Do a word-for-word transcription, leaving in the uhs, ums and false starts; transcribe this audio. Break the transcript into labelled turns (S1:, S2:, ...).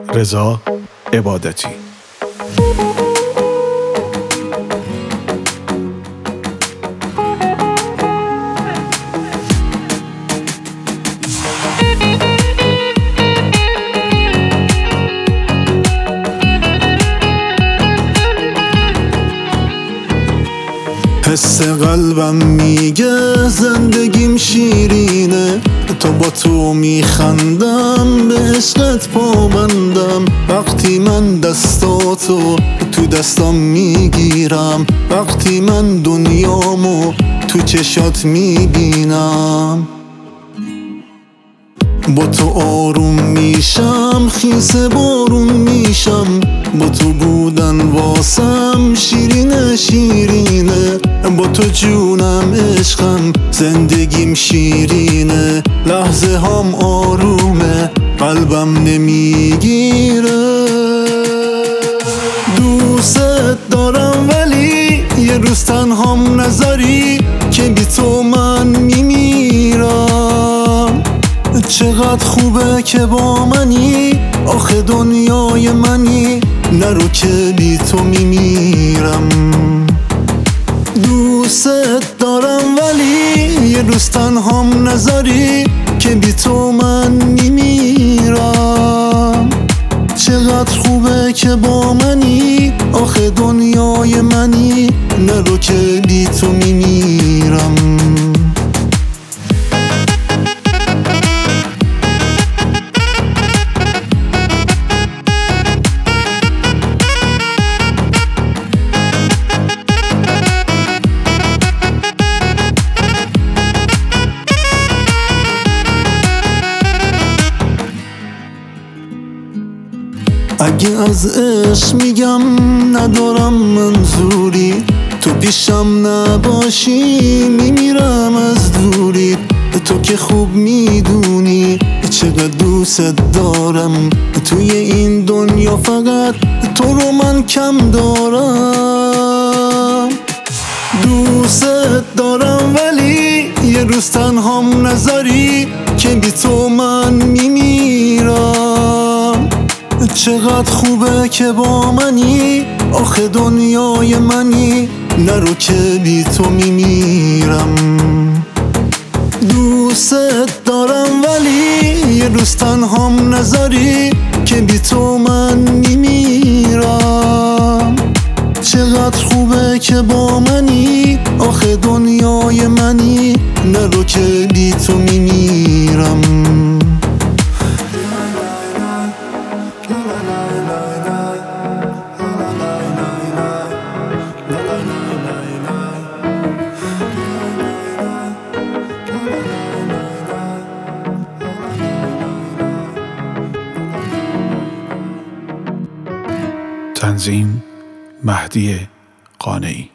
S1: رضا عبادتی.
S2: حس قلبم میگه زندگیم شیرینه، تا با تو میخندم به عشقت پابندم. وقتی من دستاتو تو دستام میگیرم، وقتی من دنیامو تو چشات میبینم، با تو آروم میشم، خیس بارون میشم. با تو بودن واسم شیرینه شیرینه، با تو جونم عشقم زندگیم شیرینه. لحظه هم آرومه قلبم نمیگیره. دوست دارم ولی یه روز تنهام نذاری که بی تو من میمیرم. چقدر خوبه که با منی، آخه دنیای منی، نرو که بی تو میمیرم. دوست دارم ولی یه روز تنهام نذاری که بی تو من میمیرم. چقدر خوبه که با منی، آخه دنیای منی، نرو که بی تو میمیرم. اگه از عشق میگم ندارم منظوری، تو پیشم نباشی میمیرم از دوری. تو که خوب میدونی چقدر دوست دارم، توی این دنیا فقط تو رو من کم دارم. دوست دارم ولی یه روز تنهام نذاری که بی تو من میمیرم. چقدر خوبه که با منی، آخه دنیای منی، نرو که بی تو میمیرم. دوست دارم ولی یه روز تنهام نذاری که بی تو من میمیرم. چقدر خوبه که با منی، آخه دنیای منی، نرو که بی تو میمیرم.
S1: تنظیم مهدی قانعی.